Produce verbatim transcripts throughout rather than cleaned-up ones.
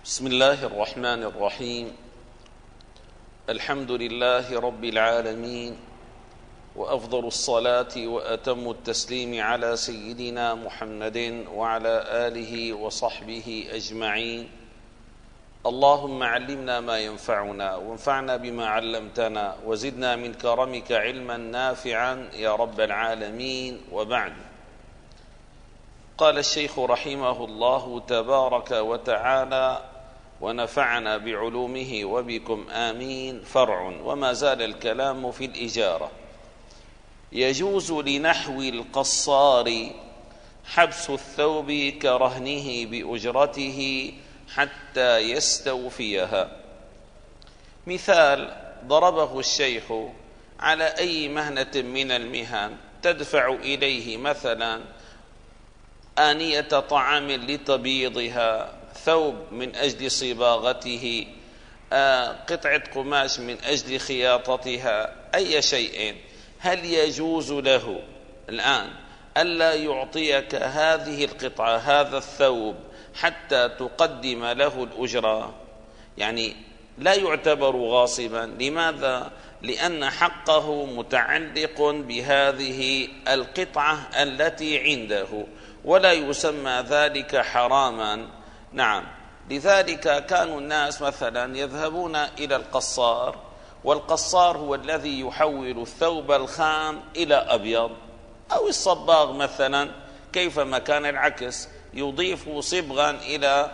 بسم الله الرحمن الرحيم. الحمد لله رب العالمين، وأفضل الصلاة وأتم التسليم على سيدنا محمد وعلى آله وصحبه أجمعين. اللهم علمنا ما ينفعنا وانفعنا بما علمتنا وزدنا من كرمك علما نافعا يا رب العالمين. وبعد، قال الشيخ رحمه الله تبارك وتعالى: ونفعنا بعلومه وبكم آمين. فرع: وما زال الكلام في الإجارة. يجوز لنحو القصار حبس الثوب كرهنه بأجرته حتى يستوفيها. مثال ضربه الشيخ على أي مهنة من المهن تدفع إليه مثلا آنية طعام لتبييضها، ثوب من أجل صباغته، قطعة قماش من أجل خياطتها، أي شيء، هل يجوز له الآن ألا يعطيك هذه القطعة، هذا الثوب، حتى تقدم له الأجرة؟ يعني لا يعتبر غاصبا. لماذا؟ لأن حقه متعلق بهذه القطعة التي عنده، ولا يسمى ذلك حراما. نعم، لذلك كانوا الناس مثلا يذهبون إلى القصار، والقصار هو الذي يحول الثوب الخام إلى أبيض، أو الصباغ مثلا كيفما كان العكس، يضيف صبغا إلى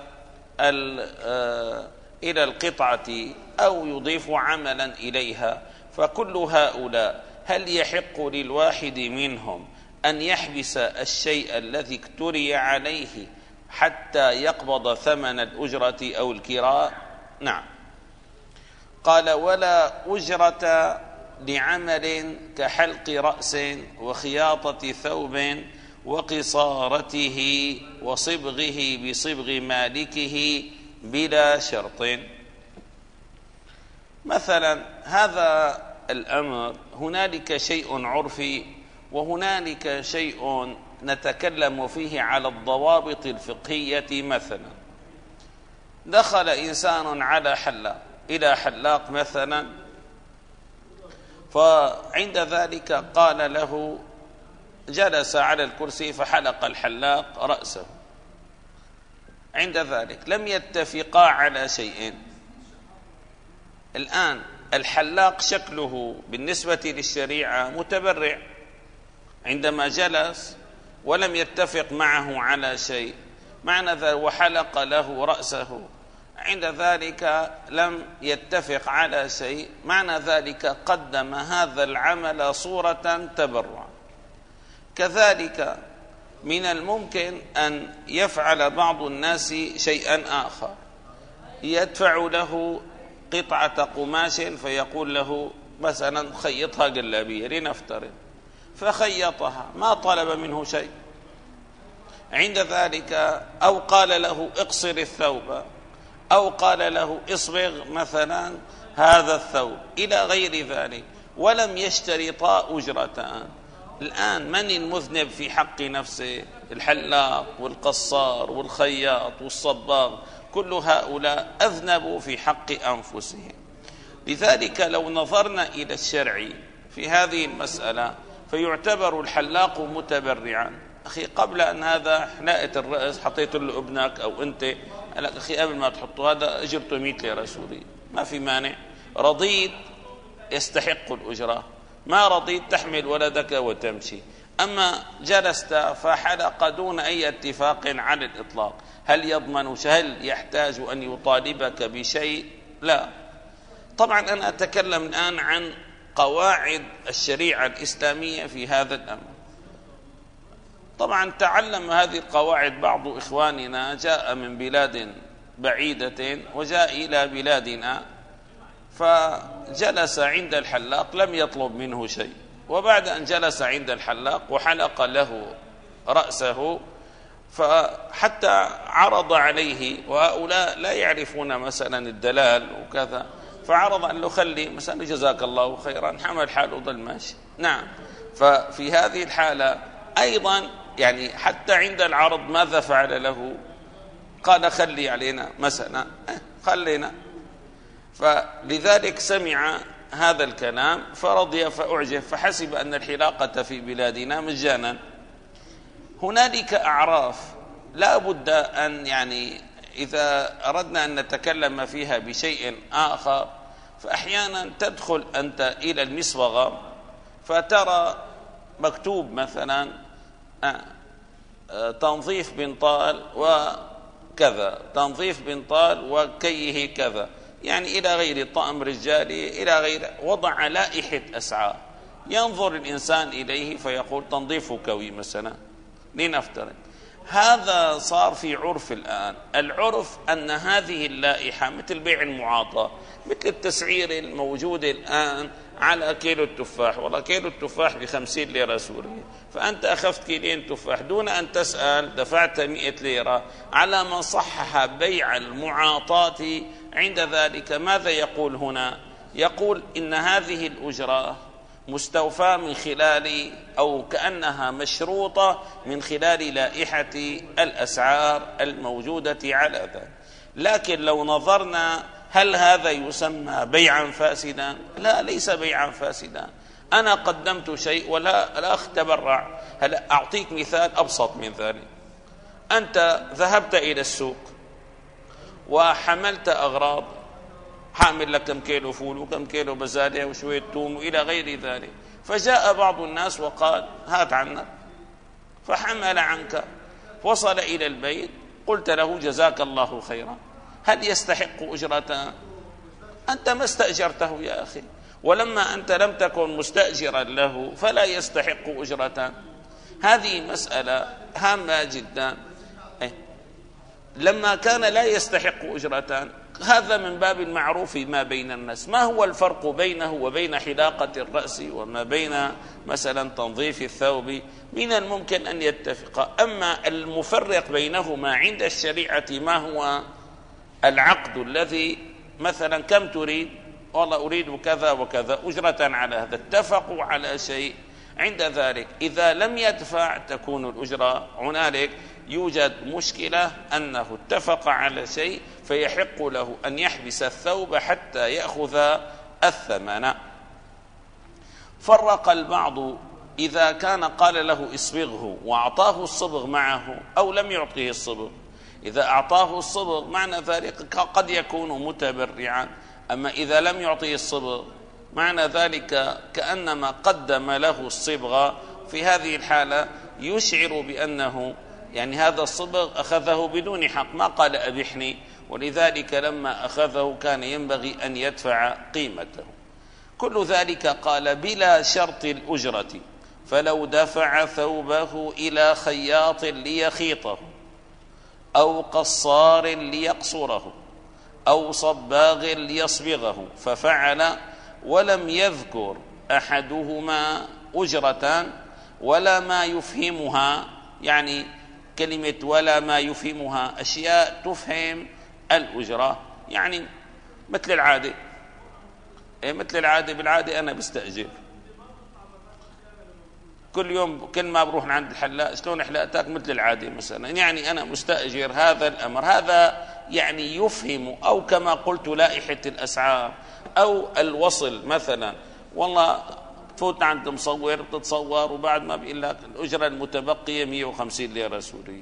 إلى القطعة أو يضيف عملا إليها. فكل هؤلاء هل يحق للواحد منهم أن يحبس الشيء الذي اكتري عليه حتى يقبض ثمن الأجرة أو الكراء؟ نعم. قال: ولا أجرة لعمل كحلق رأس وخياطة ثوب وقصارته وصبغه بصبغ مالكه بلا شرط. مثلا هذا الأمر هنالك شيء عرفي وهنالك شيء نتكلم فيه على الضوابط الفقهية. مثلا دخل إنسان على حلاق إلى حلاق مثلا، فعند ذلك قال له، جلس على الكرسي فحلق الحلاق رأسه. عند ذلك لم يتفقا على شيء. الآن الحلاق شكله بالنسبة للشريعة متبرع، عندما جلس ولم يتفق معه على شيء، معنى ذلك وحلق له رأسه، عند ذلك لم يتفق على شيء، معنى ذلك قدم هذا العمل صورة تبرع. كذلك من الممكن أن يفعل بعض الناس شيئا آخر، يدفع له قطعة قماش فيقول له مثلا خيطها قلابية لنفترض، فخيطها، ما طلب منه شيء. عند ذلك أو قال له اقصر الثوب، أو قال له اصبغ مثلا هذا الثوب، إلى غير ذلك، ولم يشترطا أجرتان. الآن من المذنب في حق نفسه؟ الحلاق والقصار والخياط والصباغ، كل هؤلاء أذنبوا في حق أنفسهم. لذلك لو نظرنا إلى الشرع في هذه المسألة فيعتبر الحلاق متبرعا. أخي، قبل أن هذا حلاقة الرأس حطيت له ابنك أو أنت، قال أخي قبل ما تحطوا هذا أجرته مئة ليرة سوري، ما في مانع. رضيت يستحق الأجرة، ما رضيت تحمل ولدك وتمشي. أما جلست فحلق دون أي اتفاق على الإطلاق، هل يضمن؟ هل يحتاج أن يطالبك بشيء؟ لا. طبعا أنا أتكلم الآن عن قواعد الشريعة الإسلامية في هذا الأمر. طبعا تعلم هذه القواعد بعض إخواننا، جاء من بلاد بعيدة وجاء إلى بلادنا، فجلس عند الحلاق لم يطلب منه شيء، وبعد أن جلس عند الحلاق وحلق له رأسه، فحتى عرض عليه، وهؤلاء لا يعرفون مثلا الدلال وكذا، فعرض أن له خلي مثلا جزاك الله خيرا، حمل حاله ضل ماشي. نعم. ففي هذه الحالة أيضا يعني حتى عند العرض ماذا فعل له؟ قال خلي علينا مثلا، خلينا. فلذلك سمع هذا الكلام فرضي فأعجب، فحسب أن الحلاقة في بلادنا مجانا. هنالك أعراف لا بد أن يعني إذا أردنا أن نتكلم فيها بشيء آخر، فأحيانا تدخل أنت إلى المصبغة فترى مكتوب مثلا تنظيف بنطال وكذا، تنظيف بنطال وكيه كذا، يعني إلى غير طقم رجالي إلى غير، وضع لائحة أسعار، ينظر الإنسان إليه فيقول تنظيف كوي مثلا لنفترض. هذا صار في عرف الآن. العرف أن هذه اللائحة مثل بيع المعاطاة، مثل التسعير الموجود الآن على كيلو التفاح، والله كيلو التفاح بخمسين ليرة سورية، فأنت أخذت كيلين تفاح دون أن تسأل دفعت مئة ليرة. على من صحح بيع المعاطاة عند ذلك ماذا يقول هنا؟ يقول إن هذه الأجرة مستوفاة من خلال أو كأنها مشروطة من خلال لائحة الأسعار الموجودة على ذلك. لكن لو نظرنا هل هذا يسمى بيعا فاسدا؟ لا، ليس بيعا فاسدا. أنا قدمت شيء ولا لا أتبرع. هلا أعطيك مثال أبسط من ذلك. أنت ذهبت إلى السوق وحملت أغراض، حامل لك كم كيلو فول وكم كيلو بزالة وشوية توم وإلى غير ذلك، فجاء بعض الناس وقال هات عنك، فحمل عنك، وصل إلى البيت، قلت له جزاك الله خيرا، هل يستحق أجرة؟ أنت ما استأجرته يا أخي، ولما أنت لم تكن مستأجرا له فلا يستحق أجرة. هذه مسألة هامة جدا. لما كان لا يستحق أجرة، هذا من باب المعروف ما بين الناس. ما هو الفرق بينه وبين حلاقة الرأس وما بين مثلا تنظيف الثوب؟ من الممكن أن يتفق. أما المفرق بينهما عند الشريعة ما هو العقد الذي مثلا كم تريد؟ والله أريد كذا وكذا أجرة على هذا، اتفقوا على شيء. عند ذلك إذا لم يدفع تكون الأجرة. هنالك يوجد مشكلة أنه اتفق على شيء فيحق له أن يحبس الثوب حتى يأخذ الثمن. فرق البعض إذا كان قال له اصبغه وأعطاه الصبغ معه أو لم يعطيه الصبغ. إذا أعطاه الصبغ معنى ذلك قد يكون متبرعا، أما إذا لم يعطيه الصبغ معنى ذلك كأنما قدم له الصبغة. في هذه الحالة يشعر بأنه يعني هذا الصبغ أخذه بدون حق، ما قال أبحني، ولذلك لما أخذه كان ينبغي أن يدفع قيمته. كل ذلك قال بلا شرط الأجرة، فلو دفع ثوبه إلى خياط ليخيطه أو قصار ليقصره أو صباغ ليصبغه ففعل ولم يذكر أحدهما أجرة ولا ما يفهمها، يعني كلمة ولا ما يفهمها أشياء تفهم الأجرة، يعني مثل العادة. إيه مثل العادة؟ بالعادة أنا بستأجر كل يوم، كل ما بروح عند الحلاق شلون حلقتك مثل العادة مثلا، يعني أنا مستأجر هذا الأمر. هذا يعني يفهم، أو كما قلت لائحة الأسعار أو الوصل مثلا، والله تفوت عند مصور بتتصور وبعد ما بيقول لك الأجرة المتبقية مئة وخمسين ليرة سورية.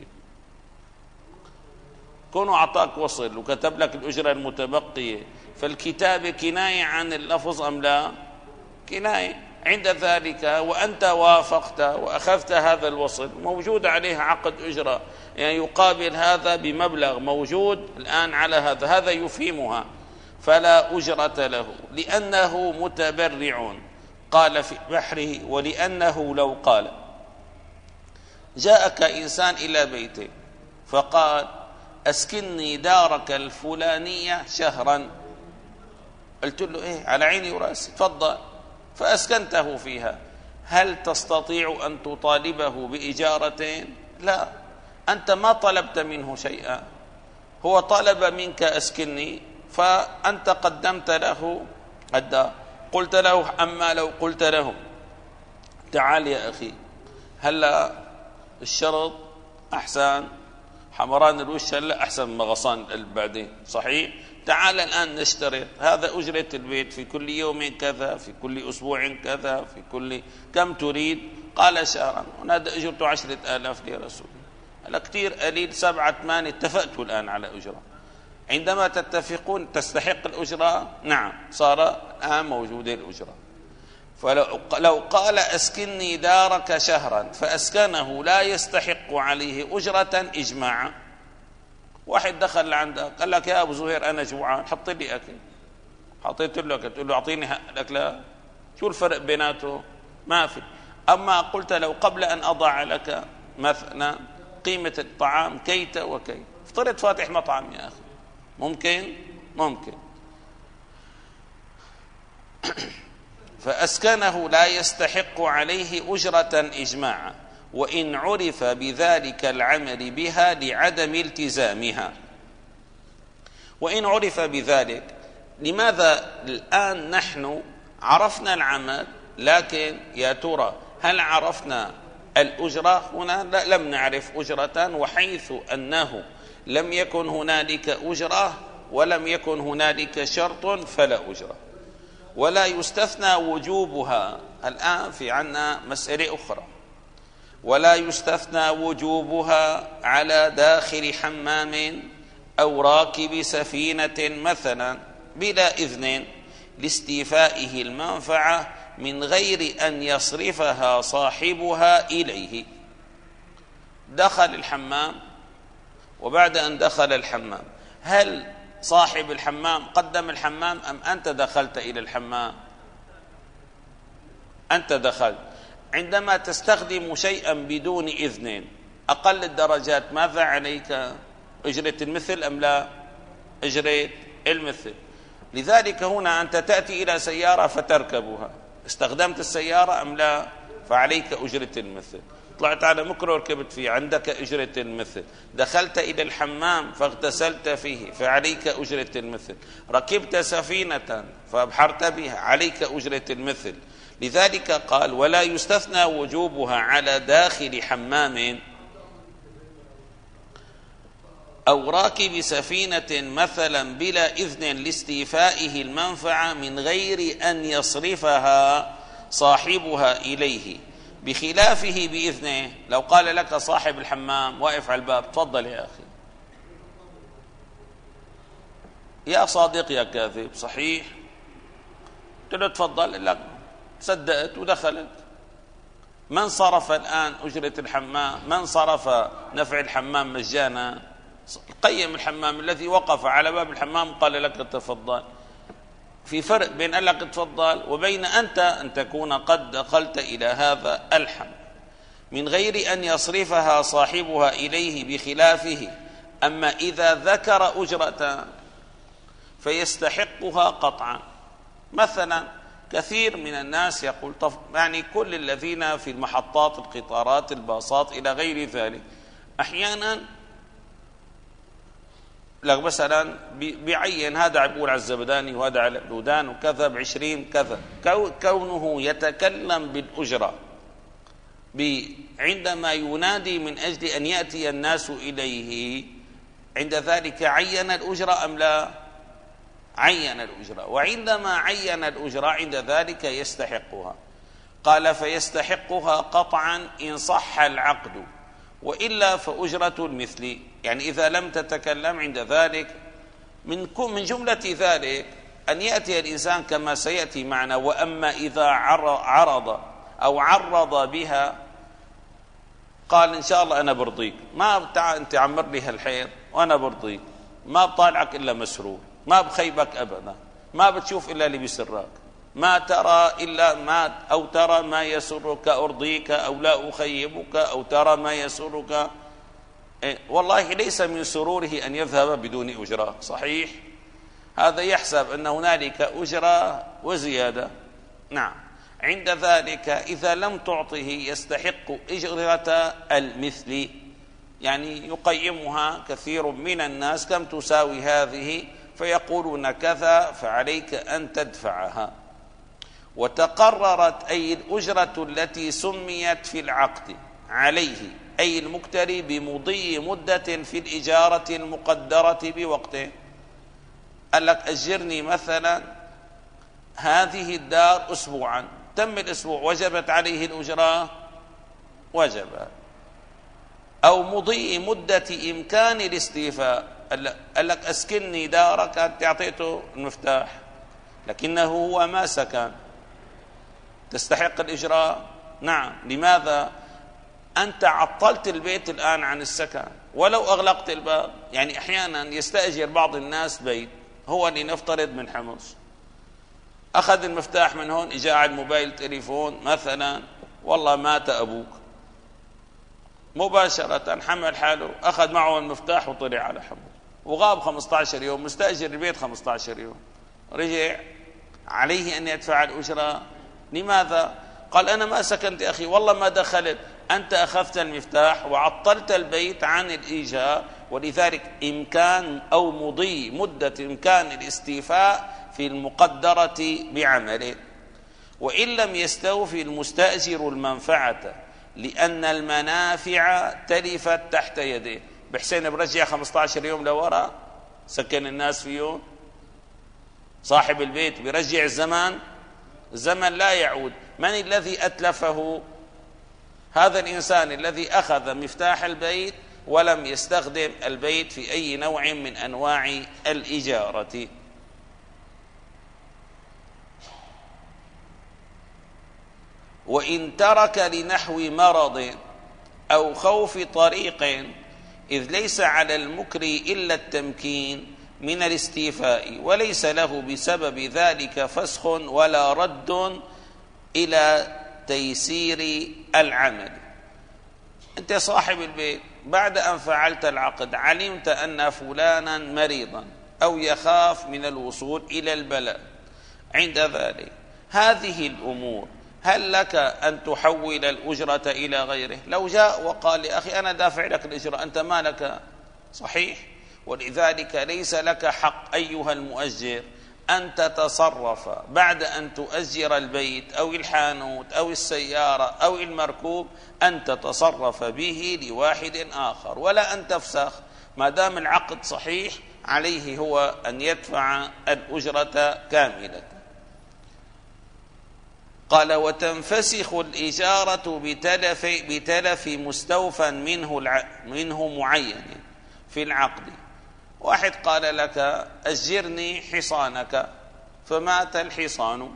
كونه أعطاك وصل وكتب لك الأجرة المتبقية، فالكتابة كناية عن اللفظ أم لا؟ كناية. عند ذلك وأنت وافقت وأخذت هذا الوصل موجود عليه عقد أجرة، يعني يقابل هذا بمبلغ موجود الآن على هذا، هذا يفهمها، فلا أجرة له لأنه متبرع. قال في بحره ولأنه لو قال جاءك إنسان إلى بيتك فقال أسكنني دارك الفلانية شهرا، قلت له إيه على عيني ورأسي تفضل، فأسكنته فيها، هل تستطيع أن تطالبه بإجارة؟ لا، أنت ما طلبت منه شيئا، هو طلب منك أسكنني فأنت قدمت له الدار. قلت له أما لو قلت له تعال يا أخي هلا الشرط أحسن حمران الوش هلا أحسن من مغصان بعدين، صحيح؟ تعال الآن نشترط هذا أجرة البيت في كل يوم كذا، في كل أسبوع كذا، في كل كم تريد؟ قال شهرا، وهذا أجرته عشرة آلاف ليرة سورية. هلا كثير قليل، سبعة ثمانية، اتفقتوا الآن على أجرة. عندما تتفقون تستحق الأجرة، نعم صار الآن موجودة الأجرة. فلو لو قال أسكنني دارك شهرا فأسكنه لا يستحق عليه أجرة إجماعا. واحد دخل لعندك قال لك يا أبو زهير أنا جوعان حط لي أكل، حطيت له أكل، تقول له أعطيني الأكل، شو الفرق بيناته؟ ما في. أما قلت لو قبل أن أضع لك مثلا قيمة الطعام كيت وكيت، افترض فاتح مطعم يا أخي، ممكن؟ ممكن. فأسكنه لا يستحق عليه أجرة إجماعا، وإن عرف بذلك العمل بها لعدم التزامها. وإن عرف بذلك، لماذا الآن نحن عرفنا العمل لكن يا ترى هل عرفنا الأجرة؟ هنا لا، لم نعرف أجرة، وحيث أنه لم يكن هنالك أجرة ولم يكن هنالك شرط فلا أجرة، ولا يستثنى وجوبها. الآن في عنا مسألة أخرى، ولا يستثنى وجوبها على داخل حمام أو راكب سفينة مثلا بلا إذن لاستيفائه المنفعة من غير أن يصرفها صاحبها إليه. دخل الحمام، وبعد أن دخل الحمام هل صاحب الحمام قدم الحمام أم أنت دخلت إلى الحمام؟ أنت دخلت. عندما تستخدم شيئا بدون إذن أقل الدرجات ماذا عليك؟ أجرة المثل أم لا؟ أجرة المثل. لذلك هنا أنت تأتي إلى سيارة فتركبها، استخدمت السيارة أم لا؟ فعليك أجرة المثل. طلعت على مكرو ركبت فيه، عندك أجرة المثل. دخلت إلى الحمام فاغتسلت فيه، فعليك أجرة المثل. ركبت سفينة فأبحرت بها، عليك أجرة المثل. لذلك قال ولا يستثنى وجوبها على داخل حمام أو راكب سفينة مثلا بلا إذن لاستيفائه المنفعة من غير أن يصرفها صاحبها إليه، بخلافه بإذنه. لو قال لك صاحب الحمام واقف على الباب تفضل يا أخي، يا صادق يا كاذب، صحيح؟ قلت له تفضل، لك صدقت ودخلت. من صرف الآن أجرة الحمام؟ من صرف نفع الحمام مجانا؟ قيم الحمام الذي وقف على باب الحمام قال لك تفضل. في فرق بين قال لك تفضل وبين أنت أن تكون قد دخلت إلى هذا الحمام من غير أن يصرفها صاحبها إليه بخلافه. أما إذا ذكر أجرة فيستحقها قطعا. مثلا كثير من الناس يقول يعني كل الذين في المحطات، القطارات، الباصات إلى غير ذلك، أحيانا لك مثلا بيعين هذا عبور على الزبداني وهذا على الودان وكذا بعشرين كذا، كونه يتكلم بالأجرة عندما ينادي من أجل أن يأتي الناس إليه، عند ذلك عين الأجرة أم لا؟ عين الأجرة. وعندما عين الأجرة عند ذلك يستحقها. قال فيستحقها قطعا إن صح العقد، وإلا فأجرة المثل. يعني إذا لم تتكلم عند ذلك، من من جملة ذلك أن يأتي الإنسان كما سيأتي معنا. وأما إذا عرض أو عرض بها قال إن شاء الله أنا برضيك، ما بتاع أنت عمر لي هالحيط وأنا برضيك، ما بطالعك إلا مسرور، ما بخيبك أبدا، ما بتشوف إلا اللي بيسرك، ما ترى إلا ما أو ترى ما يسرك أرضيك أو لا أخيبك أو ترى ما يسرك. إيه والله ليس من سروره أن يذهب بدون أجرة، صحيح؟ هذا يحسب أن هنالك أجرة وزيادة. نعم، عند ذلك إذا لم تعطه يستحق أجرة المثل. يعني يقيمها كثير من الناس كم تساوي هذه، فيقولون كذا، فعليك أن تدفعها. وتقررت أي الأجرة التي سميت في العقد عليه أي المكتري بمضي مدة في الإجارة المقدرة بوقته. قال لك أجرني مثلا هذه الدار أسبوعا، تم الأسبوع وجبت عليه الأجرة، وجب. أو مضي مدة إمكان الاستيفاء، قال لك أسكنني دارك، أنت أعطيته المفتاح لكنه هو ما سكن، تستحق الإجراء؟ نعم. لماذا؟ أنت عطلت البيت الآن عن السكن ولو أغلقت الباب. يعني أحيانا يستأجر بعض الناس بيت، هو لنفترض من حمص، أخذ المفتاح من هون، إجا على الموبايل تليفون مثلا، والله مات أبوك، مباشرة حمل حاله أخذ معه المفتاح وطلع على حمص وغاب خمسة عشر يوم، مستأجر البيت خمسة عشر يوم، رجع عليه أن يدفع الأجرة. لماذا؟ قال أنا ما سكنت يا أخي، والله ما دخلت، أنت أخذت المفتاح وعطلت البيت عن الإيجار، ولذلك إمكان أو مضي مدة إمكان الاستيفاء في المقدرة بعمله. وإن لم يستوفي المستأجر المنفعة لأن المنافع تلفت تحت يديه، بحسين برجع خمسة عشر يوم لورا سكن الناس فيه، صاحب البيت برجع الزمان، الزمن لا يعود. من الذي أتلفه؟ هذا الإنسان الذي أخذ مفتاح البيت ولم يستخدم البيت في أي نوع من أنواع الإجارة. وإن ترك لنحو مرض أو خوف طريق، إذ ليس على المكري إلا التمكين من الاستيفاء، وليس له بسبب ذلك فسخ ولا رد إلى تيسير العمل. أنت صاحب البيت بعد أن فعلت العقد علمت أن فلانا مريضا أو يخاف من الوصول إلى البلاء، عند ذلك هذه الأمور هل لك أن تحول الأجرة إلى غيره؟ لو جاء وقال لي أخي أنا دافع لك الأجرة، أنت ما لك، صحيح. ولذلك ليس لك حق أيها المؤجر أن تتصرف بعد أن تؤجر البيت أو الحانوت أو السيارة أو المركوب، أن تتصرف به لواحد آخر ولا أن تفسخ. ما دام العقد صحيح عليه هو أن يدفع الأجرة كاملة. قال وتنفسخ الإجارة بتلف, بتلف مستوفى منه, منه معين في العقد. واحد قال لك أجرني حصانك فمات الحصان،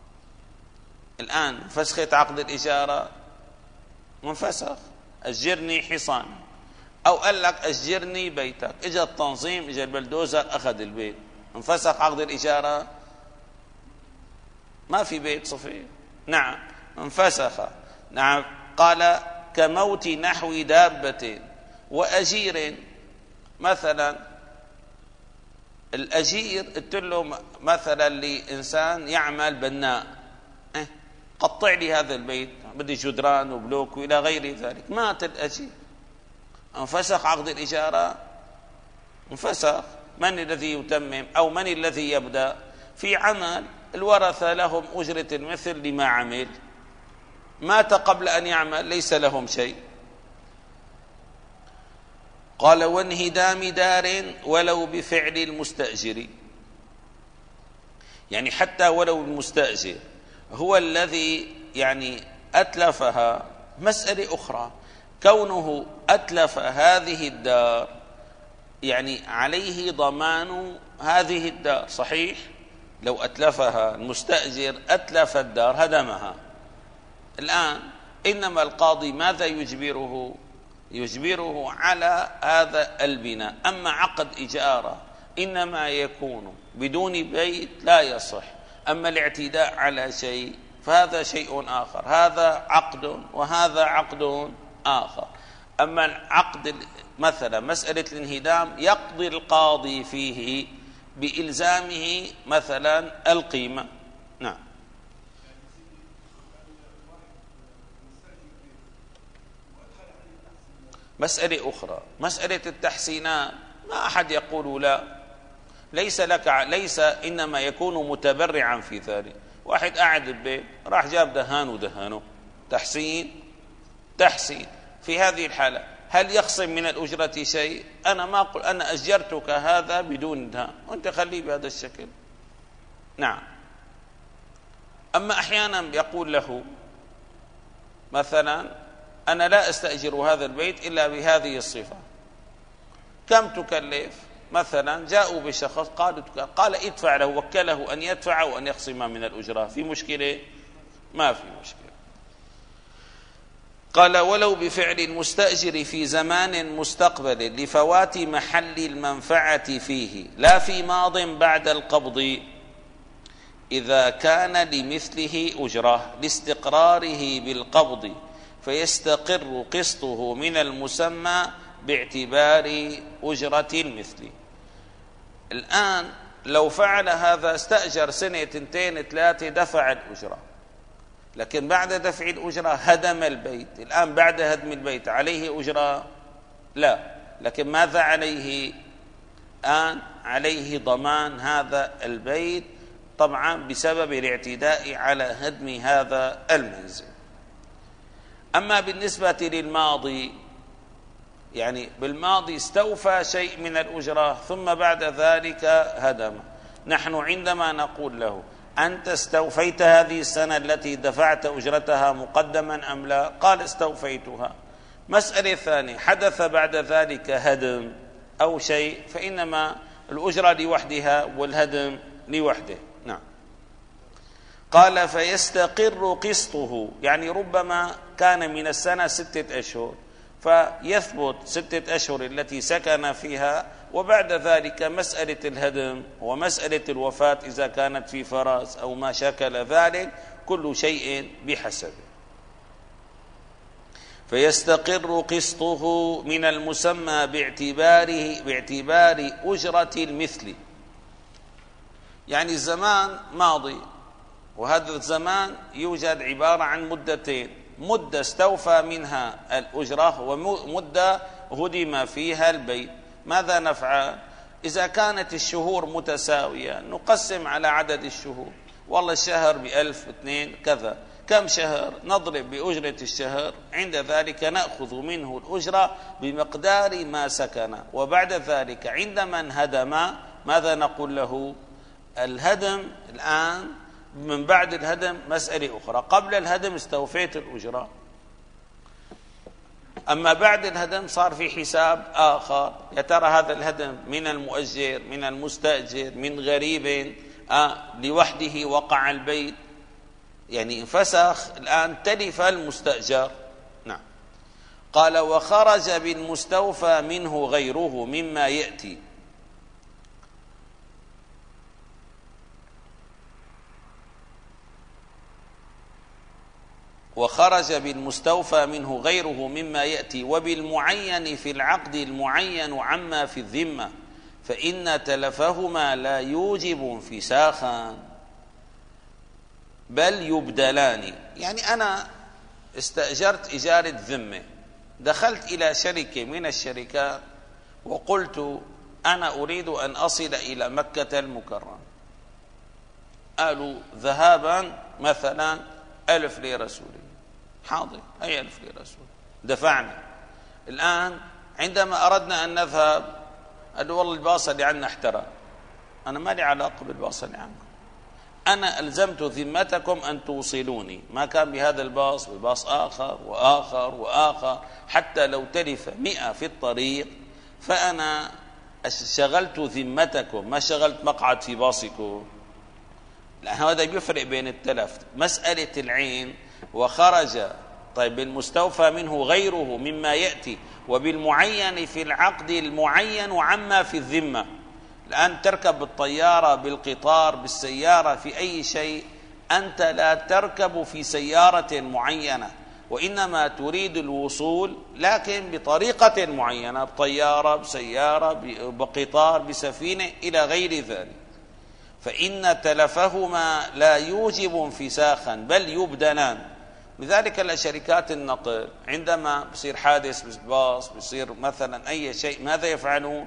الآن فسخت عقد الإجارة، منفسخ، أجرني حصان. أو قال لك أجرني بيتك، إجا التنظيم، إجا البلدوزر أخذ البيت، انفسخ عقد الإجارة، ما في بيت صفي، نعم انفسخ. نعم. قال كموت نحو دابة وأجير، مثلا الأجير قلت له مثلا لإنسان يعمل بناء، اه قطع لي هذا البيت، بدي جدران وبلوك وإلى غير ذلك، مات الأجير، انفسخ عقد الإجارة، انفسخ. من الذي يتمم أو من الذي يبدأ في عمل؟ الورثة لهم أجرة المثل لما عمل، مات قبل أن يعمل ليس لهم شيء. قال وانهدام دار ولو بفعل المستأجر، يعني حتى ولو المستأجر هو الذي يعني أتلفها، مسألة أخرى، كونه أتلف هذه الدار يعني عليه ضمان هذه الدار، صحيح. لو أتلفها المستأجر أتلف الدار هدمها. الآن إنما القاضي ماذا يجبره؟ يجبره على هذا البناء. أما عقد إجارة إنما يكون بدون بيت لا يصح. أما الاعتداء على شيء فهذا شيء آخر، هذا عقد وهذا عقد آخر. أما العقد مثلا مسألة الانهدام يقضي القاضي فيه بإلزامه مثلا القيمة. نعم. مسألة أخرى، مسألة التحسينات، ما أحد يقول لا، ليس لك، ليس، إنما يكون متبرعا في ذلك. واحد قاعد ببيت راح جاب دهان ودهانه، تحسين تحسين، في هذه الحالة هل يخصم من الأجرة شيء؟ أنا ما أقول أنا أجرتك هذا بدون ده وأنت خليه بهذا الشكل. نعم. أما أحيانا يقول له مثلا أنا لا أستأجر هذا البيت إلا بهذه الصفة، كم تكلف؟ مثلا جاءوا بشخص قالوا قال ادفع له، وكله أن يدفع وأن يخصم من الأجرة، في مشكلة؟ ما في مشكلة. قال ولو بفعل المستأجر في زمان مستقبل لفوات محل المنفعة فيه لا في ماض بعد القبض، إذا كان لمثله أجرة لاستقراره بالقبض فيستقر قسطه من المسمى باعتبار أجرة المثل. الآن لو فعل هذا استأجر سنة تنتين ثلاثة دفع الأجرة، لكن بعد دفع الأجرة هدم البيت. الآن بعد هدم البيت عليه أجرة؟ لا، لكن ماذا عليه؟ الآن عليه ضمان هذا البيت طبعا بسبب الاعتداء على هدم هذا المنزل. أما بالنسبة للماضي، يعني بالماضي استوفى شيء من الأجرة ثم بعد ذلك هدم، نحن عندما نقول له أنت استوفيت هذه السنة التي دفعت أجرتها مقدما أم لا؟ قال استوفيتها. مسألة ثانية، حدث بعد ذلك هدم أو شيء، فإنما الأجرة لوحدها والهدم لوحده. نعم. قال فيستقر قسطه، يعني ربما كان من السنة ستة أشهر فيثبت ستة أشهر التي سكن فيها، وبعد ذلك مسألة الهدم ومسألة الوفاة إذا كانت في فراس أو ما شكل ذلك كل شيء بحسبه. فيستقر قسطه من المسمى باعتباره باعتبار أجرة المثل، يعني الزمان ماضي، وهذا الزمان يوجد عبارة عن مدتين، مدة استوفى منها الأجرة ومدة هدم فيها البيت. ماذا نفعل؟ إذا كانت الشهور متساوية نقسم على عدد الشهور، والله الشهر بألف اثنين كذا، كم شهر؟ نضرب بأجرة الشهر، عند ذلك نأخذ منه الأجرة بمقدار ما سكن. وبعد ذلك عندما انهدم ماذا نقول له؟ الهدم الآن من بعد الهدم مسألة أخرى، قبل الهدم استوفيت الأجرة، أما بعد الهدم صار في حساب آخر، يا ترى هذا الهدم من المؤجر من المستأجر من غريب آه لوحده وقع البيت، يعني انفسخ الآن تلف المستأجر. نعم. قال وخرج بالمستوفى منه غيره مما يأتي، وخرج بالمستوفى منه غيره مما يأتي وبالمعين في العقد المعين عما في الذمة، فإن تلفهما لا يوجب انفساخا بل يبدلان. يعني أنا استأجرت إجارة ذمة، دخلت إلى شركة من الشركات وقلت أنا أريد أن أصل إلى مكة المكرمة، قالوا ذهابا مثلا ألف ليرة سورية، حاضر أي ألف ليرة سورية دفعنا. الآن عندما أردنا أن نذهب قالوا والله الباص اللي عندنا احترق، أنا ما لي علاقة بالباص اللي عندكم، أنا ألزمت ذمتكم أن توصلوني، ما كان بهذا الباص وباص آخر وآخر وآخر، حتى لو تلف مئة في الطريق فأنا شغلت ذمتكم، ما شغلت مقعد في باصكم. لأن هذا بيفرق بين التلف، مسألة العين وخرج طيب بالمستوفى منه غيره مما يأتي وبالمعين في العقد المعين وعما في الذمة. الآن تركب بالطيارة بالقطار بالسيارة في أي شيء، أنت لا تركب في سيارة معينة وإنما تريد الوصول لكن بطريقة معينة، بطيارة بسيارة بقطار بسفينة إلى غير ذلك، فإن تلفهما لا يوجب انفساخا بل يبدلان. لذلك شركات النقل عندما بصير حادث بالباص بصير مثلا أي شيء ماذا يفعلون؟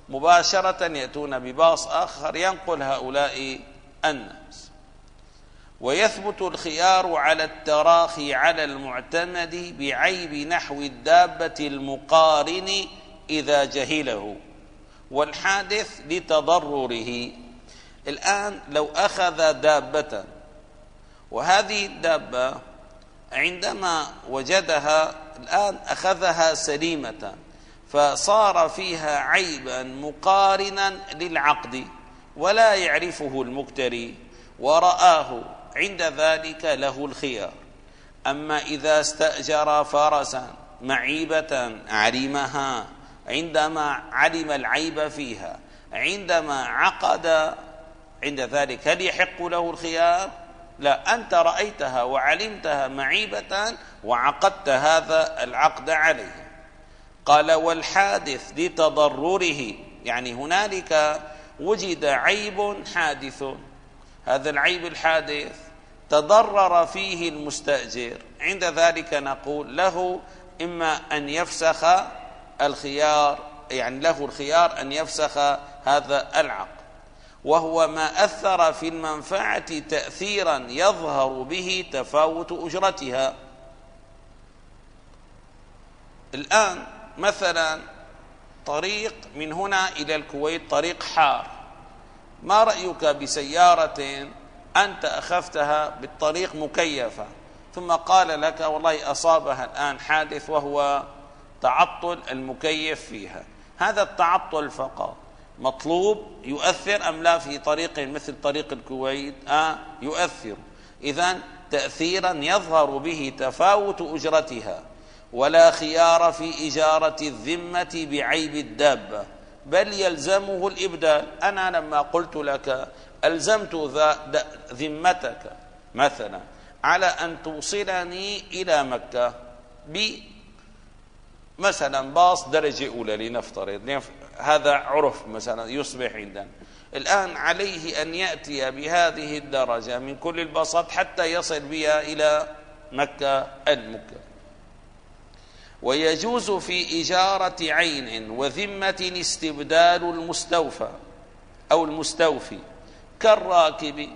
مباشرة يأتون بباص آخر ينقل هؤلاء الناس. ويثبت الخيار على التراخي على المعتمد بعيب نحو الدابة المقارن إذا جهله، والحادث لتضرره. الآن لو أخذ دابة، وهذه الدابة عندما وجدها الآن أخذها سليمة، فصار فيها عيبا مقارنا للعقد ولا يعرفه المكتري ورآه، عند ذلك له الخيار. أما إذا استأجر فرسا معيبة علمها، عندما علم العيب فيها عندما عقد، عند ذلك هل يحق له الخيار؟ لا، أنت رأيتها وعلمتها معيبة وعقدت هذا العقد عليها. قال والحادث لتضرره، يعني هنالك وجد عيب حادث، هذا العيب الحادث تضرر فيه المستأجر، عند ذلك نقول له إما أن يفسخ الخيار، يعني له الخيار أن يفسخ هذا العقد، وهو ما أثر في المنفعة تأثيرا يظهر به تفاوت أجرتها. الآن مثلا طريق من هنا إلى الكويت طريق حار، ما رأيك بسيارة أنت أخذتها بالطريق مكيفة، ثم قال لك والله أصابها الآن حادث وهو تعطل المكيف فيها، هذا التعطل فقط مطلوب يؤثر أم لا في طريق مثل طريق الكويت؟ آه يؤثر. إذن تأثيرا يظهر به تفاوت أجرتها، ولا خيار في إجارة الذمة بعيب الدابة، بل يلزمه الإبدال. أنا لما قلت لك ألزمت ذمتك مثلا على أن توصلني إلى مكة بمثلا باص درجة أولى لنفترض، هذا عرف مثلا يصبح عندنا، الآن عليه أن يأتي بهذه الدرجة من كل الباصات حتى يصل بها إلى مكة المكرمة. ويجوز في إجارة عين وذمة استبدال المستوفى أو المستوفي كالراكب.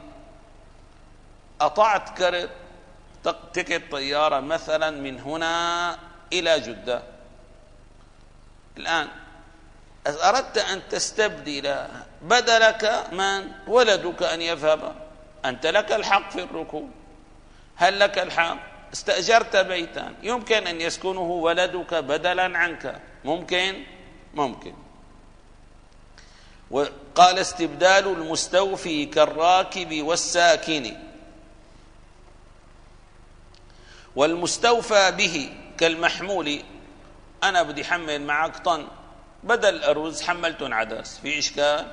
أطعت كرت تكت طيارة مثلا من هنا إلى جدة، الآن أردت أن تستبدل بدلك من ولدك أن يذهب، أنت لك الحق في الركوب، هل لك الحق؟ استأجرت بيتا يمكن أن يسكنه ولدك بدلا عنك، ممكن ممكن. وقال استبدال المستوفي كالراكب والساكن، والمستوفى به كالمحمول، أنا بدي حمل معك طن، بدل أرز حملت عدس، في إشكال؟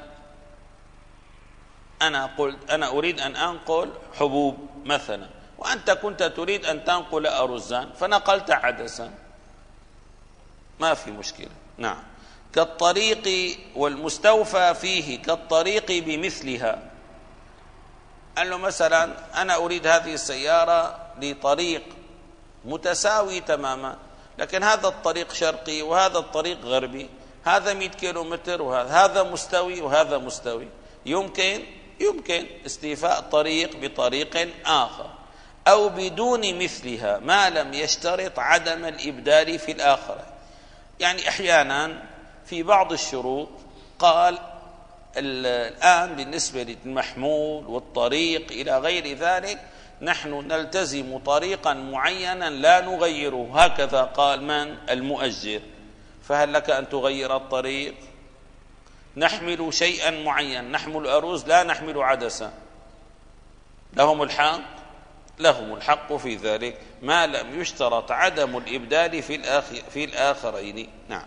أنا قلت أنا أريد أن أنقل حبوب مثلا، وأنت كنت تريد أن تنقل أرزا فنقلت عدسا، ما في مشكلة. نعم. كالطريق والمستوفى فيه كالطريق بمثلها، قال له مثلا أنا أريد هذه السيارة لطريق متساوي تماما، لكن هذا الطريق شرقي وهذا الطريق غربي، هذا مئة كيلو متر وهذا هذا مستوي وهذا مستوي، يمكن يمكن استيفاء طريق بطريق آخر أو بدون مثلها ما لم يشترط عدم الإبدال في الآخرة. يعني أحيانا في بعض الشروط قال الآن بالنسبة للمحمول والطريق إلى غير ذلك نحن نلتزم طريقا معينا لا نغيره، هكذا قال من؟ المؤجر. فهل لك أن تغير الطريق؟ نحمل شيئا معين، نحمل أرز لا نحمل عدسا، لهم الحق؟ لهم الحق في ذلك ما لم يشترط عدم الإبدال في الآخر في الآخرين. نعم.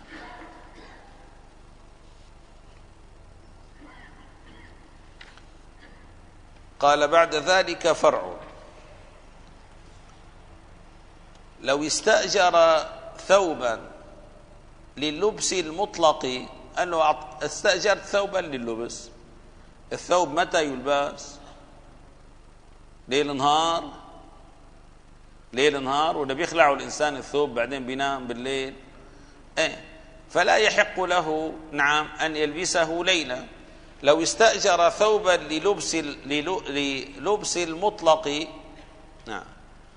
قال بعد ذلك فرع: لو استأجر ثوبا لللبس المطلق، قال له استأجرت ثوبا لللبس، الثوب متى يلبس؟ ليل نهار؟ ليل نهار ولا بيخلعوا الإنسان الثوب بعدين بينام بالليل؟ ايه، فلا يحق له نعم أن يلبسه ليلا، لو استأجر ثوبا للبس للبس المطلق، نعم،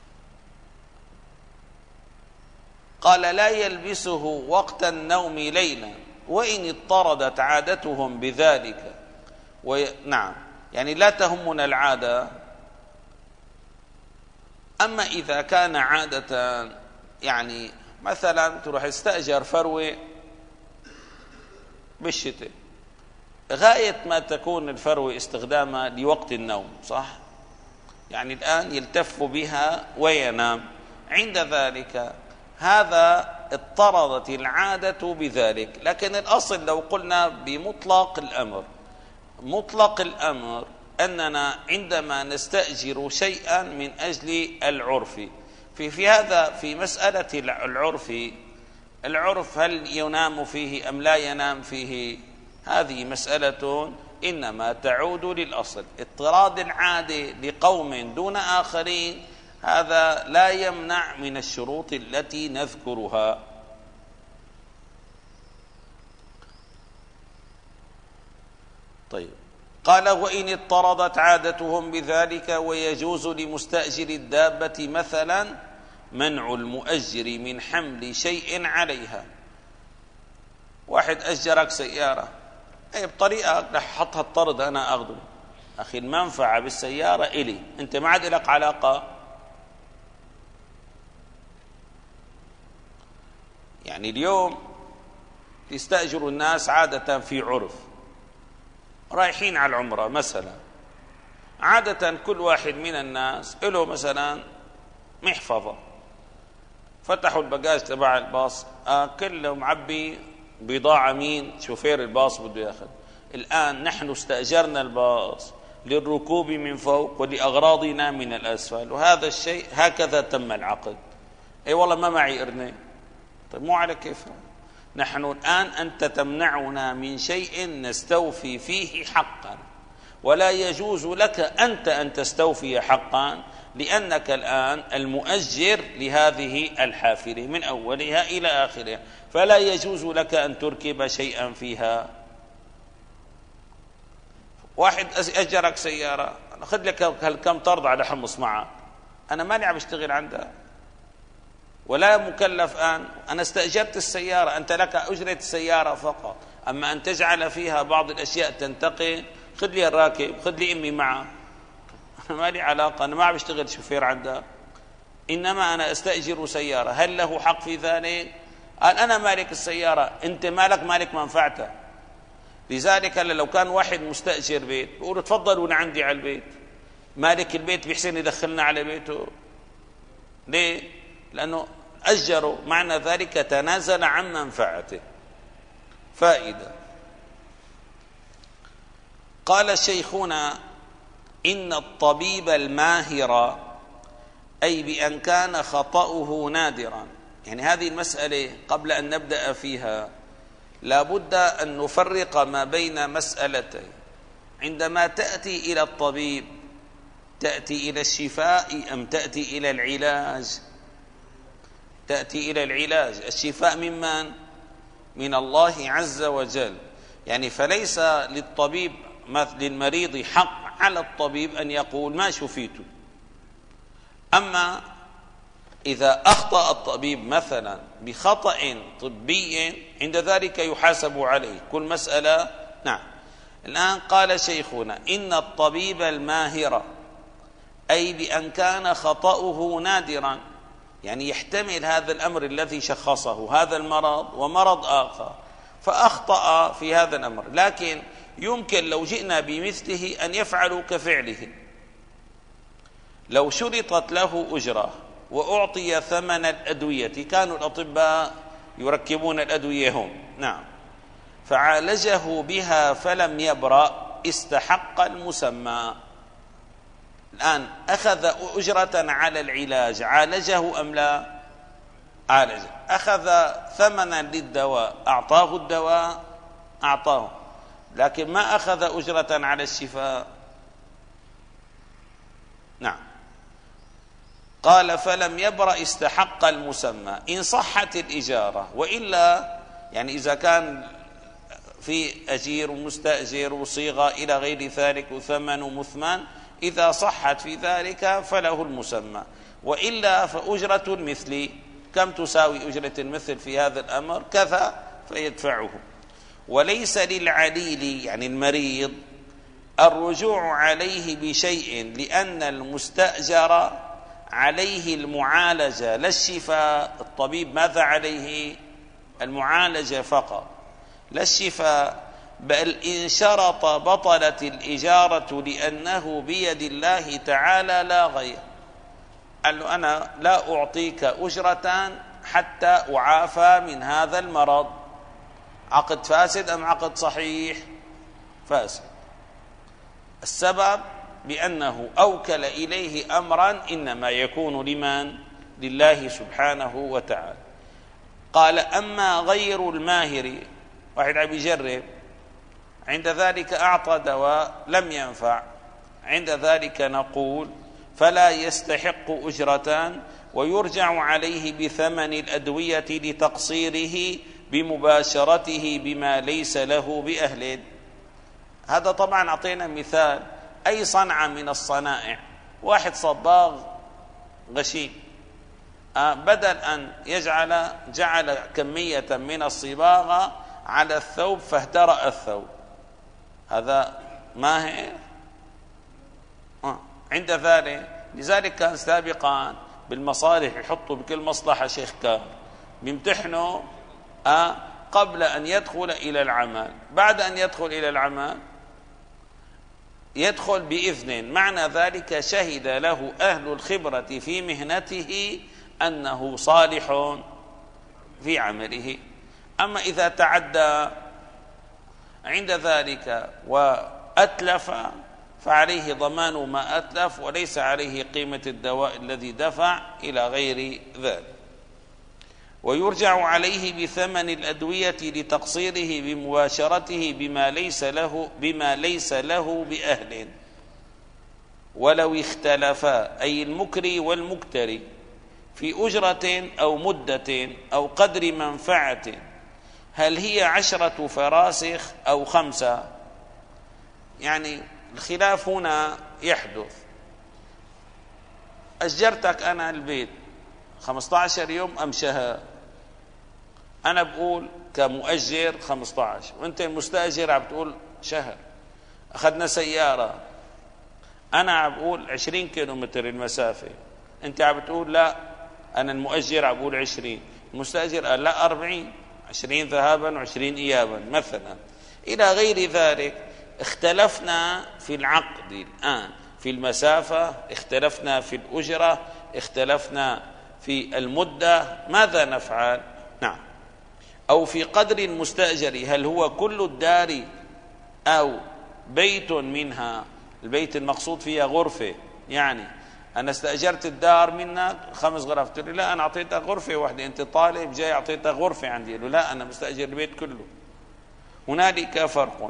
قال لا يلبسه وقت النوم ليلا وإن اضطردت عادتهم بذلك. نعم، يعني لا تهمنا العادة. أما إذا كان عادة، يعني مثلا تروح استأجر فروة بالشتاء، غاية ما تكون الفروة استخدامها لوقت النوم، صح؟ يعني الآن يلتف بها وينام، عند ذلك هذا اضطردت العادة بذلك. لكن الأصل لو قلنا بمطلق الأمر، مطلق الأمر أننا عندما نستأجر شيئا من أجل العرف، في في هذا في مسألة العرف، العرف هل ينام فيه أم لا ينام فيه، هذه مسألة إنما تعود للأصل. اضطراد العادة لقوم دون آخرين هذا لا يمنع من الشروط التي نذكرها. طيب، قال وإن اضطردت عادتهم بذلك ويجوز لمستأجر الدابة مثلا منع المؤجر من حمل شيء عليها. واحد أجرك سيارة، أي بطريقة رح حطها الطرد أنا أخذه، أخي المنفعة بالسيارة إلي، أنت ما عاد لك علاقة. يعني اليوم يستأجر الناس عادة في عرف، رايحين على العمرة مثلا، عادة كل واحد من الناس له مثلا محفظة، فتحوا الباجاج تبع الباص، آه كله معبي بضاعة، مين شوفير الباص بده ياخذ. الآن نحن استأجرنا الباص للركوب من فوق ولأغراضنا من الأسفل، وهذا الشيء هكذا تم العقد. أي والله ما معي قرنة، طيب مو على كيف. نحن الآن أنت تمنعنا من شيء نستوفي فيه حقا، ولا يجوز لك أنت أن تستوفي حقا، لأنك الآن المؤجر لهذه الحافلة من أولها إلى آخرها، فلا يجوز لك أن تركب شيئا فيها. واحد أجرك سيارة، أخذ لك كم طرد على حمص معك، أنا ماني عم بشتغل عندها ولا مكلف أن أنا استأجرت السيارة، أنت لك أجرة السيارة فقط، أما أن تجعل فيها بعض الأشياء تنتقل، خذ لي الراكب، خذ لي أمي معه، ما لي علاقة، أنا ما عم بشتغل شوفير عندها، إنما أنا أستأجر سيارة. هل له حق في ذلك؟ قال أنا مالك السيارة، أنت مالك مالك منفعتها. لذلك لو كان واحد مستأجر بيت بيقول تفضلوا عندي على البيت، مالك البيت بيحسن يدخلنا على بيته، ليه؟ لأنه أجروا، معنى ذلك تنازل عن منفعته. فائدة. قال شيخنا إن الطبيب الماهر، أي بأن كان خطأه نادرا. يعني هذه المسألة قبل أن نبدأ فيها لا بد أن نفرق ما بين مسألتين. عندما تأتي إلى الطبيب تأتي إلى الشفاء أم تأتي إلى العلاج؟ تأتي إلى العلاج. الشفاء ممن؟ من الله عز وجل. يعني فليس للطبيب للمريض حق على الطبيب أن يقول ما شفيت. أما إذا أخطأ الطبيب مثلا بخطأ طبي عند ذلك يحاسب عليه كل مسألة. نعم. الآن قال شيخنا إن الطبيب الماهر، أي بأن كان خطأه نادرا، يعني يحتمل هذا الأمر الذي شخصه هذا المرض ومرض آخر فأخطأ في هذا الأمر، لكن يمكن لو جئنا بمثله أن يفعلوا كفعله. لو شرطت له أجرة وأعطي ثمن الأدوية، كانوا الأطباء يركبون الأدوية هم، نعم، فعالجه بها فلم يبرأ، استحق المسمى. الآن أخذ أجرة على العلاج، عالجه أم لا؟ عالج. أخذ ثمنا للدواء، أعطاه الدواء، أعطاه، لكن ما أخذ أجرة على الشفاء. نعم. قال فلم يبرأ استحق المسمى إن صحت الإجارة، وإلا يعني إذا كان في أجير ومستأجر وصيغة إلى غير ذلك وثمن ومثمان، إذا صحت في ذلك فله المسمى، وإلا فأجرة المثل. كم تساوي أجرة المثل في هذا الأمر؟ كذا، فيدفعه. وليس للعليل يعني المريض الرجوع عليه بشيء، لأن المستأجر عليه المعالجة لا الشفاء. الطبيب ماذا عليه؟ المعالجة فقط لا الشفاء. بل إن شرط بطلت الإجارة لأنه بيد الله تعالى لا غير. قال له أنا لا أعطيك أجرة حتى أعافى من هذا المرض. عقد فاسد أم عقد صحيح؟ فاسد. السبب بأنه أوكل إليه أمرا إنما يكون لمن؟ لله سبحانه وتعالى. قال أما غير الماهر، واحد عم يجرب، عند ذلك أعطى دواء لم ينفع، عند ذلك نقول فلا يستحق أجرة، ويرجع عليه بثمن الأدوية لتقصيره بمباشرته بما ليس له بأهل. هذا طبعا أعطينا مثال. أي صنعة من الصنائع، واحد صباغ غشيم، بدل أن يجعل جعل كمية من الصباغة على الثوب فاهترأ الثوب، هذا ماهر. آه. عند ذلك لذلك كان سابقا بالمصالح يحطوا بكل مصلحة شيخ كان بيمتحنوا آه قبل أن يدخل إلى العمل. بعد أن يدخل إلى العمل يدخل بإذن، معنى ذلك شهد له أهل الخبرة في مهنته أنه صالح في عمله. أما إذا تعدى عند ذلك وأتلف فعليه ضمان ما أتلف، وليس عليه قيمة الدواء الذي دفع إلى غير ذلك. ويرجع عليه بثمن الأدوية لتقصيره بمباشرته بما ليس له بما ليس له بأهل. ولو اختلفا أي المكري والمكتري في أجرة أو مدة أو قدر منفعة، هل هي عشرة فراسخ أو خمسة؟ يعني الخلاف هنا يحدث. أجرتك أنا البيت خمسة عشر يوم أم شهر؟ أنا بقول كمؤجر خمسة عشر، وأنت المستأجر عم بتقول شهر. أخذنا سيارة، أنا عم بقول عشرين كيلو متر المسافة، أنت عم بتقول لا، أنا المؤجر عم بقول عشرين، المستأجر قال لا أربعين، عشرين ذهابا وعشرين إيابا مثلا، إلى غير ذلك. اختلفنا في العقد الآن، في المسافة، اختلفنا في الأجرة، اختلفنا في المدة، ماذا نفعل؟ نعم. أو في قدر المستأجر، هل هو كل الدار أو بيت منها؟ البيت المقصود فيها غرفة، يعني أنا استأجرت الدار منك خمس غرف، تقول لي لا أنا أعطيتك غرفة واحدة، أنت طالب جاي أعطيتك غرفة عندي، له لا أنا مستأجر البيت كله. هنالك فرق.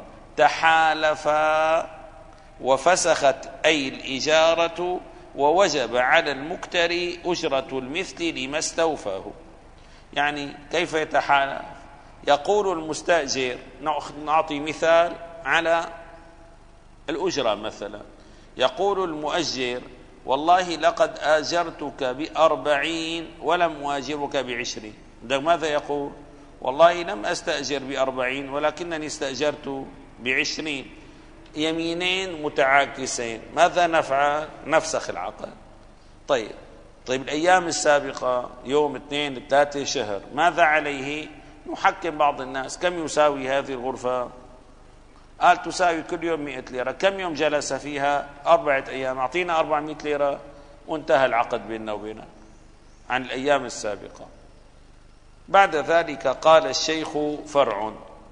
تحالفا وفسخت أي الإجارة، ووجب على المكتري أجرة المثل لما استوفاه. يعني كيف يتحالف؟ يقول المستأجر، نعطي مثال على الأجرة مثلا، يقول المؤجر والله لقد آجرتك بأربعين ولم أواجرك بعشرين. ده ماذا يقول؟ والله لم أستأجر بأربعين ولكنني استأجرت بعشرين. يمينين متعاكسين، ماذا نفعل؟ نفسخ العقد. طيب طيب الأيام السابقة يوم اثنين ثلاثة شهر، ماذا عليه؟ نحكم بعض الناس، كم يساوي هذه الغرفة؟ قال تساوي كل يوم مئة ليرة. كم يوم جلس فيها؟ أربعة أيام، أعطينا أربعمائة ليرة، وانتهى العقد بيننا وبينه عن الأيام السابقة. بعد ذلك قال الشيخ فرع: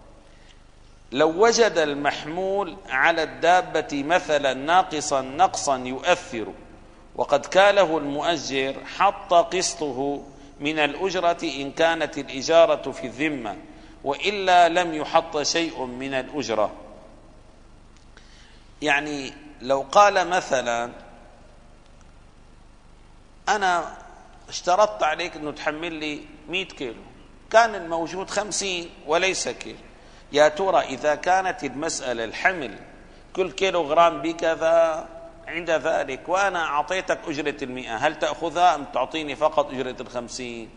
لو وجد المحمول على الدابة مثلا ناقصا نقصا يؤثر، وقد كاله المؤجر، حط قسطه من الأجرة إن كانت الإجارة في الذمة، وإلا لم يحط شيء من الأجرة. يعني لو قال مثلا أنا اشترطت عليك أنه تحمل لي مئة كيلو، كان الموجود خمسين وليس كيلو، يا ترى إذا كانت المسألة الحمل كل كيلو غرام بكذا عند ذلك وأنا أعطيتك أجرة المئة، هل تأخذها أم تعطيني فقط أجرة الخمسين؟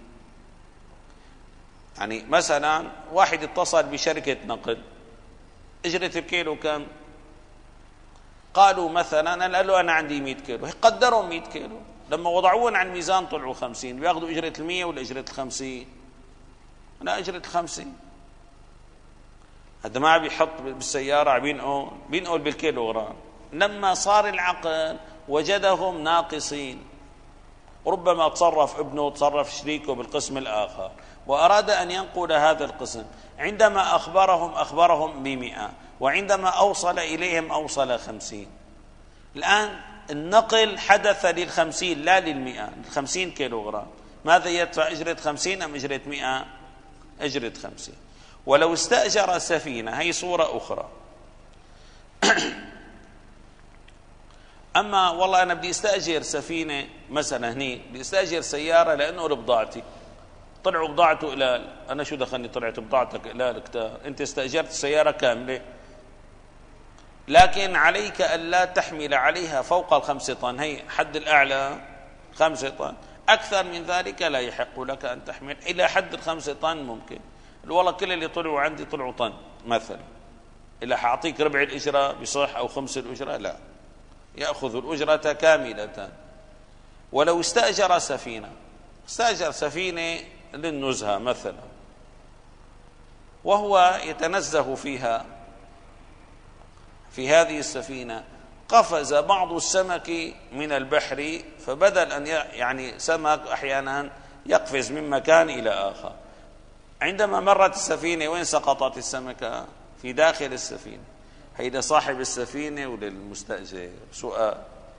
يعني مثلا واحد اتصل بشركة نقل، أجرة الكيلو كم؟ قالوا مثلا، قال له أنا عندي مئة كيلو، قدروا مئة كيلو، لما وضعوهم على الميزان طلعوا خمسين، بياخذوا أجرة المئة ولا أجرة الخمسين؟ لا، أجرة الخمسين. هذا ما بيحط بالسيارة بينقل بينقل بالكيلوغرام. لما صار العقد وجدهم ناقصين، ربما تصرف ابنه تصرف شريكه بالقسم الآخر وأراد أن ينقل هذا القسم، عندما أخبرهم أخبرهم بمئة، وعندما أوصل إليهم أوصل خمسين. الآن النقل حدث للخمسين لا للمئة، الخمسين كيلوغرام، ماذا يدفع؟ أجرة خمسين أم أجرة مئة؟ أجرة خمسين. ولو استأجر سفينة، هي صورة أخرى. أما والله أنا بدي استأجر سفينة مثلا، هني بدي استأجر سيارة لأنه بضاعتي، طلعوا بضاعته قلال، أنا شو دخلني طلعت بضاعتك قلال كتار، أنت استأجرت السيارة كاملة، لكن عليك ألا تحمل عليها فوق الخمسة طن، هي حد الأعلى خمسة طن، أكثر من ذلك لا يحق لك أن تحمل، إلى حد الخمسة طن ممكن. والله كل اللي طلعوا عندي طلعوا طن مثلا، إلا حأعطيك ربع الأجرة بصح أو خمس الأجرة، لا، يأخذ الأجرة كاملة. ولو استأجر سفينة، استأجر سفينة للنزهة مثلا، وهو يتنزه فيها، في هذه السفينة قفز بعض السمك من البحر، فبدل أن يعني سمك أحيانا يقفز من مكان إلى آخر، عندما مرت السفينة وين سقطت السمكة؟ في داخل السفينة. هيدا صاحب السفينة وللمستأجر سؤال.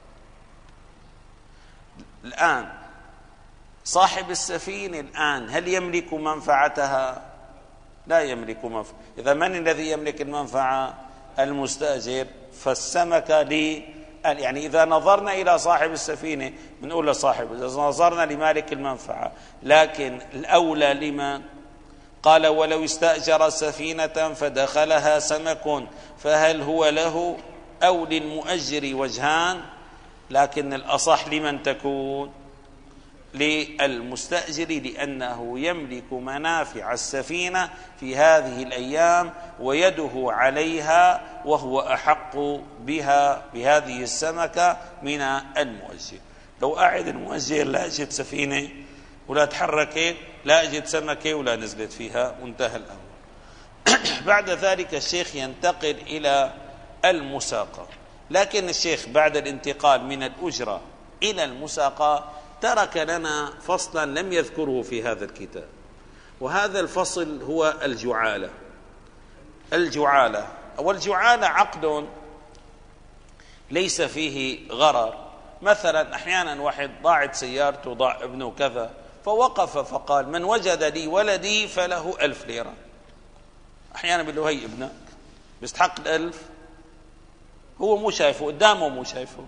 الآن صاحب السفينة الآن هل يملك منفعتها؟ لا يملك منفعة. إذا من الذي يملك المنفعة؟ المستأجر. فالسمكة لي، يعني إذا نظرنا إلى صاحب السفينة بنقول لصاحب، إذا نظرنا لمالك المنفعة، لكن الأولى لمن؟ قال ولو استأجر سفينة فدخلها سمك فهل هو له أو للمؤجر وجهان؟ لكن الأصح لمن تكون؟ للمستأجر، لأنه يملك منافع السفينة في هذه الأيام ويده عليها، وهو أحق بها بهذه السمكة من المؤجر. لو قاعد المؤجر لا أجد سفينة ولا تحركت، لا أجد سمكة ولا نزلت فيها، وانتهى الأمر. بعد ذلك الشيخ ينتقل إلى المساقة، لكن الشيخ بعد الانتقال من الأجرة إلى المساقة ترك لنا فصلا لم يذكره في هذا الكتاب، وهذا الفصل هو الجعالة. الجعالة والجعالة عقد ليس فيه غرر. مثلا أحيانا واحد ضاعت سيارته، ضاع ابنه كذا، فوقف فقال من وجد لي ولدي فله ألف ليرة. أحيانا بيقول له هي ابنك بيستحق الألف، هو مو شايفه قدامه، مو شايفه،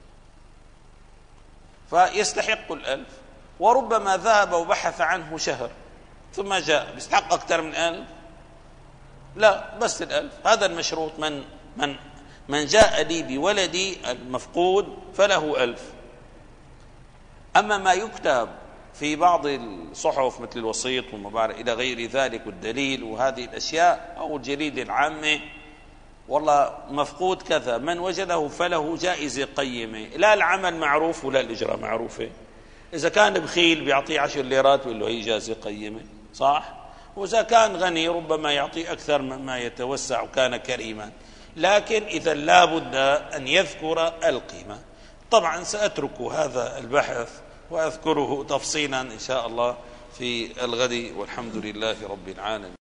فيستحق الألف. وربما ذهب وبحث عنه شهر ثم جاء، بيستحق أكثر من ألف؟ لا، بس الألف. هذا المشروط، من من من جاء لي بولدي المفقود فله ألف. أما ما يكتب في بعض الصحف مثل الوسيط والمبارك إلى غير ذلك والدليل وهذه الأشياء، أو الجريدة العامة، والله مفقود كذا، من وجده فله جائزة قيمة، لا العمل معروف ولا الإجراء معروفة. إذا كان بخيل بيعطيه عشر ليرات ويقول له هي جائزة قيمة، صح؟ وإذا كان غني ربما يعطي أكثر مما يتوسع وكان كريما. لكن إذا لا بد أن يذكر القيمة. طبعا سأترك هذا البحث وأذكره تفصيلا إن شاء الله في الغد، والحمد لله رب العالمين.